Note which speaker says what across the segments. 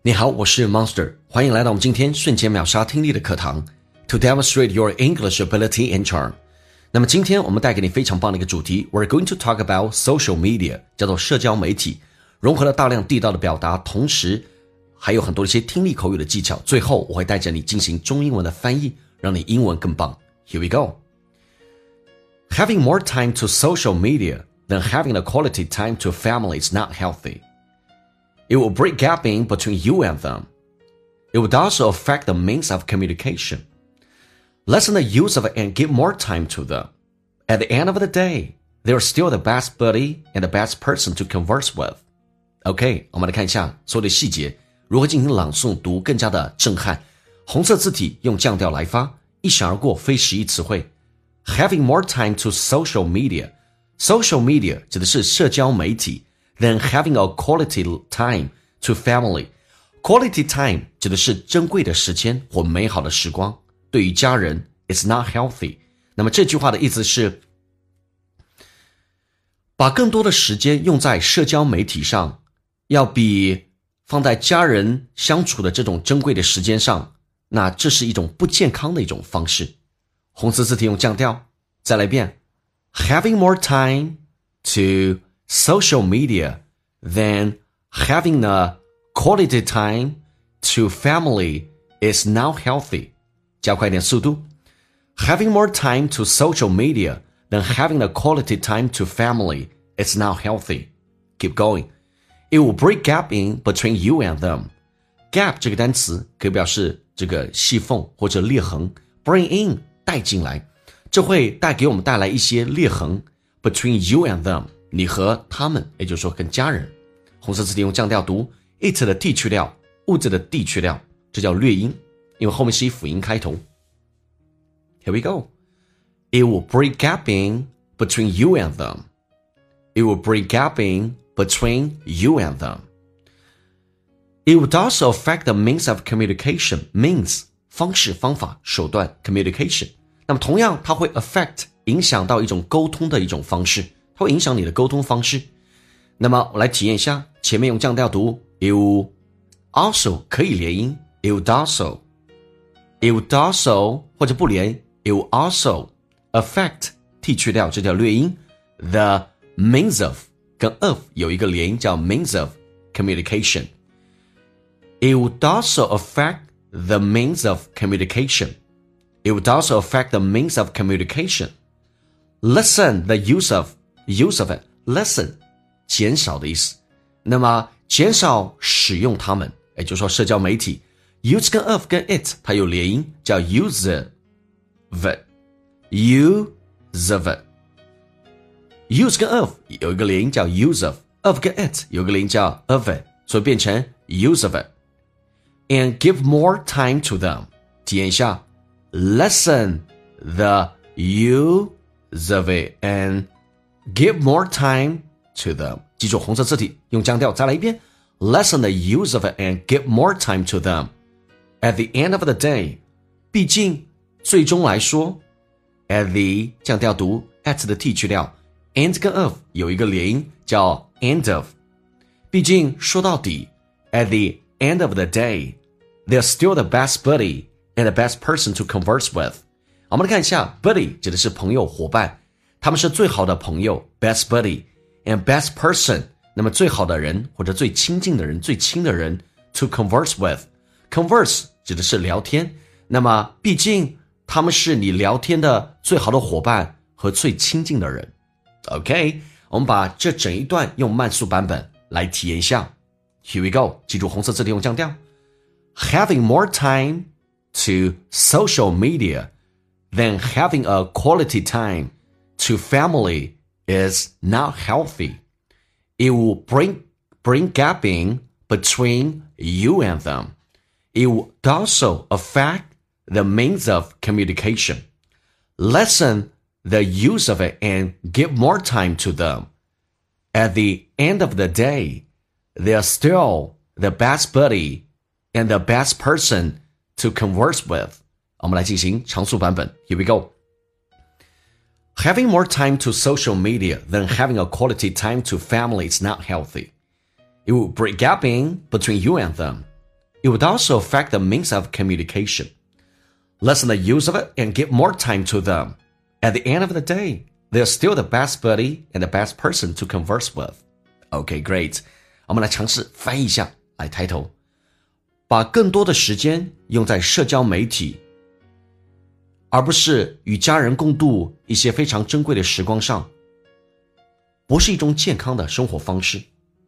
Speaker 1: 你好，我是 Monster， 欢迎来到我们今天瞬间秒杀听力的课堂 To demonstrate your English ability and charm。 那么今天我们带给你非常棒的一个主题， We're going to talk about social media， 叫做社交媒体，融合了大量地道的表达，同时还有很多一些听力口语的技巧，最后我会带着你进行中英文的翻译，让你英文更棒。 Here we go。 Having more time to social media than having a quality time to family is not healthy.It will break gap in between you and them. It would also affect the means of communication. Lessen the use of it and give more time to them. At the end of the day, they are still the best buddy and the best person to converse with. OK, 我们来看一下所有的细节，如何进行朗诵读更加的震撼。红色字体用降调来发，一闪而过，非实义词汇。Having more time to social media. Social media 指的是社交媒体。Than having a quality time to family. Quality time 指的是珍贵的时间或美好的时光，对于家人 it's not healthy。 那么这句话的意思是，把更多的时间用在社交媒体上，要比放在家人相处的这种珍贵的时间上，那这是一种不健康的一种方式。红色字体用降调，再来一遍。Having more time to social media than having a quality time to family is not healthy. 加快一点速度。Having more time to social media than having a quality time to family is not healthy. Keep going. It will break gap in between you and them. Gap 这个单词可以表示这个细缝或者裂痕。Bring in 带进来，这会给我们带来一些裂痕。Between you and them.你和他们，也就是说跟家人。红色字体用降调读 it 的 t 去掉，物质的 d 去掉，这叫略音，因为后面是以辅音开头。 Here we go. It will break gap in between you and them. It will break gap in between you and them. It would also affect the means of communication. Means 方式方法手段 communication。 那么同样它会 affect 影响到一种沟通的一种方式，它会影响你的沟通方式。那么我来体验一下，前面用降调读 you also 可以连音 you also 或者不连 you also affect t 去掉，这叫略音。 the means of 跟 of 有一个连音叫 means of communication. It would also affect the means of communication. It would also affect the means of communication. Lessen the use of it, lessen 减少的意思。那么减少使用它们，也就是说社交媒体 use 跟 of 跟 it 它有连音，叫 use of it. Use 跟 of 有一个连音叫 use of 跟 it 有一个连音叫 of it， 所以变成 use of it. And give more time to them. 体验一下 lessen the use of it and give more time to them. 记住红色字体用降调，再来一遍。 Lessen the use of it and give more time to them. At the end of the day, 毕竟最终来说 at the 降调读 at 的 t 去掉， and 跟 of 有一个连音叫 end of. 毕竟说到底 at the end of the day, they're still the best buddy and the best person to converse with. 我们来看一下 buddy 指的是朋友伙伴，他们是最好的朋友 best buddy and best person， 那么最好的人或者最亲近的人，最亲的人 to converse with. Converse 指的是聊天，那么毕竟他们是你聊天的最好的伙伴和最亲近的人。 OK， 我们把这整一段用慢速版本来体验一下。 Here we go， 记住红色字体用降调。 Having more time to social media than having a quality time to family is not healthy. It will bring gap in between you and them. It would also affect the means of communication. Lessen the use of it and give more time to them. At the end of the day, they are still the best buddy and the best person to converse with. 我们来进行长速版本。 Here we go. Having more time to social media than having a quality time to family is not healthy. It will break gap in between you and them. it would also affect the means of communication. Lessen the use of it and give more time to them. At the end of the day, they're still the best buddy and the best person to converse with. Okay, great. 我们来尝试翻译一下，来抬头。把更多的时间用在社交媒体，而不是与家人共度一些非常珍贵的时光上，不是一种健康的生活方式。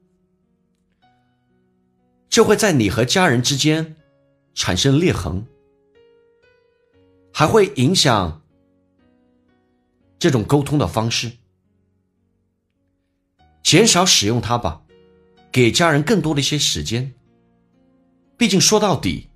Speaker 1: 这会在你和家人之间产生裂痕，还会影响这种沟通的方式。减少使用它吧，给家人更多的一些时间。毕竟说到底，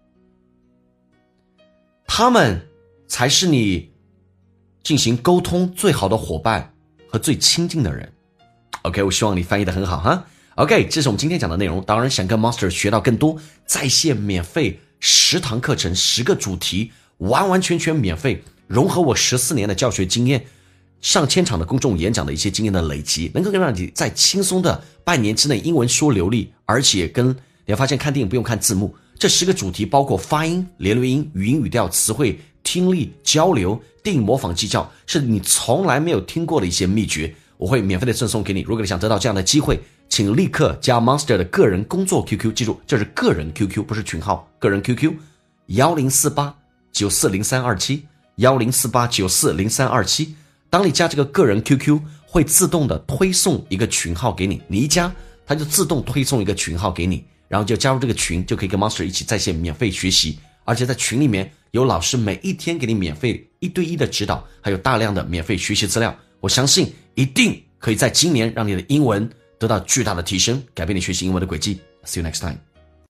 Speaker 1: 他们才是你进行沟通最好的伙伴和最亲近的人。OK， 我希望你翻译得很好哈。OK， 这是我们今天讲的内容。当然想跟 Monster 学到更多，在线免费10堂课程，10个主题，完完全全免费，融合我14年的教学经验，上千场的公众演讲的一些经验的累积，能够让你在轻松的半年之内英文说流利，而且你会发现看电影不用看字幕。这10个主题包括发音、连读音、语音语调、词汇、听力、交流、电影模仿技巧，是你从来没有听过的一些秘诀，我会免费的赠送给你。如果你想得到这样的机会，请立刻加 Monster 的个人工作 QQ， 记住这是个人 QQ， 不是群号，个人 QQ 1048940327 1048940327。当你加这个个人 QQ， 会自动的推送一个群号给你，你一加它就自动推送一个群号给你，然后就加入这个群，就可以跟 Monster 一起在线免费学习，而且在群里面有老师每一天给你免费1对1的指导，还有大量的免费学习资料。我相信一定可以在今年让你的英文得到巨大的提升，改变你学习英文的轨迹。See you next time.